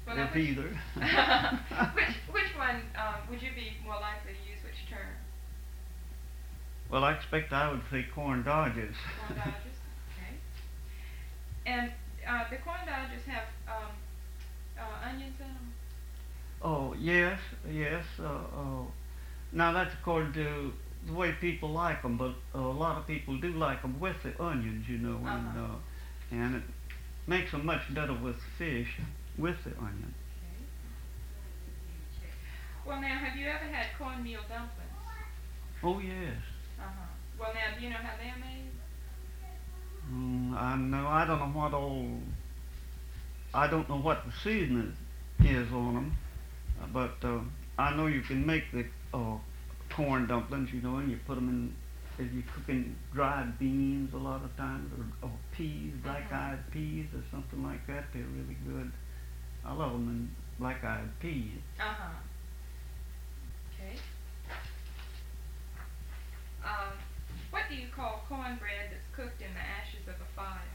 Well, now if either. which one would you be more likely to use? Which term? Well, I expect I would say corn dodgers. Corn dodgers. Okay. And the corn dodgers have onions in them. Oh, yes, yes. Now that's according to the way people like them, but a lot of people do like them with the onions, you know, Uh huh. and it makes them much better with fish with the onion. Okay. Well, now, have you ever had cornmeal dumplings? Oh, yes. Uh huh. Well, now, do you know how they're made? I know. I don't know what all. I don't know what the seasoning is on them, but I know you can make the corn dumplings, you know, and you put them in. If you're cooking dried beans, a lot of times, or peas, Mhm. black-eyed peas, or something like that, they're really good. I love them in black-eyed peas. Uh huh. Okay. Um, what do you call cornbread that's cooked in the ashes of a fire?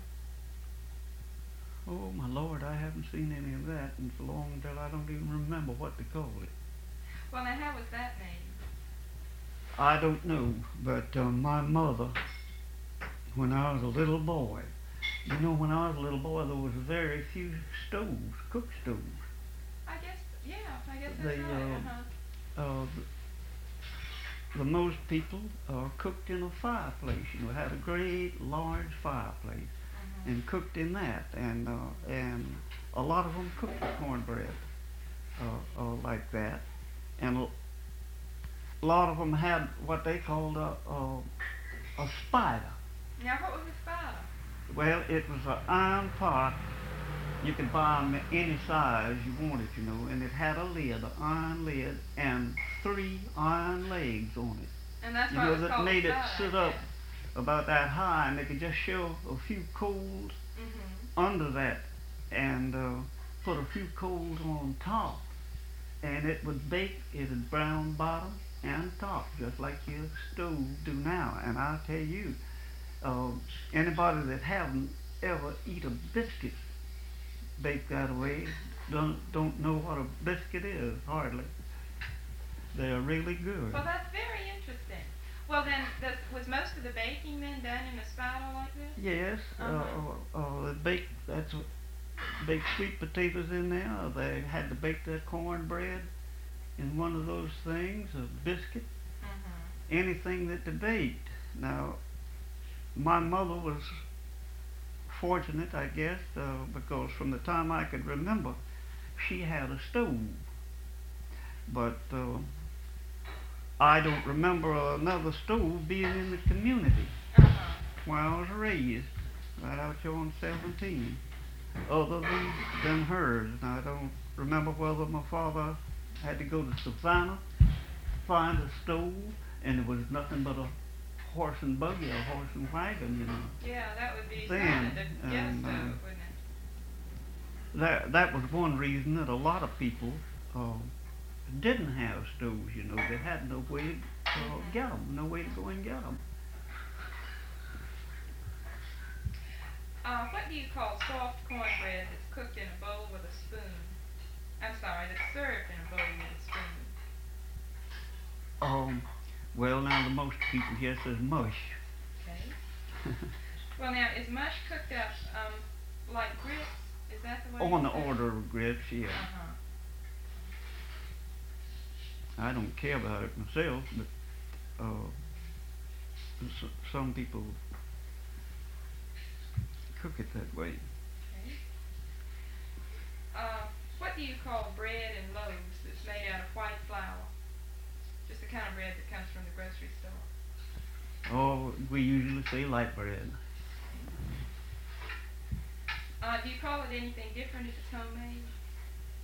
Oh my Lord, I haven't seen any of that in so long that I don't even remember what to call it. Well, now, how was that made? I don't know, but my mother, when I was a little boy, you know, when I was a little boy, there was very few stoves, cook stoves. I guess, yeah, I guess that's They, right. Uh huh. uh, the most people cooked in a fireplace. You know, had a great large fireplace Mhm. and cooked in that, and a lot of them cooked the cornbread like that, and a lot of them had what they called a spider. Now, what was a spider? Well, it was an iron pot. You could buy them any size you wanted, you know, and it had a lid, an iron lid, and three iron legs on it. And that's You why it know, was that called a made it spider, I sit up guess. about that high, and they could just show a few coals Mhm. under that, and put a few coals on top, and it would bake. It would brown bottom and top, just like your stove do now. And I tell you, uh, anybody that haven't ever eat a biscuit baked that way don't know what a biscuit is hardly. They're really good. Well, that's very interesting. Well, then, was most of the baking then done in a spider like this? Yes, Uh huh. they bake. That's what baked sweet potatoes in there. They had to bake their cornbread in one of those things, a biscuit, Mhm. anything that they baked. Now, my mother was fortunate, I guess, because from the time I could remember, she had a stove. But I don't remember another stove being in the community Uh huh. where I was raised, right out here on 17, other than hers. And I don't remember whether my father had to go to Savannah, find a stove, and it was nothing but a horse and buggy, a horse and wagon, you know. Yeah, that would be something Then, to get a and stove, wouldn't it? that was one reason that a lot of people uh, didn't have stoves. You know, they had no way to get Mhm. them, no way to go and get them. What do you call soft cornbread that's cooked in a bowl with a spoon? I'm sorry, that's served in a bowl with a spoon. Um, well, now the most people here says mush. Okay. Well, now, is mush cooked up like grits? Is that the way On it's the cooked? order of grits, yeah. Uh huh. I don't care about it myself, but uh, some people cook it that way. Okay. What do you call bread and loaves that's made out of white flour? Just the kind of bread that comes from the grocery store. Oh, we usually say light bread. Okay. Do you call it anything different if it's homemade?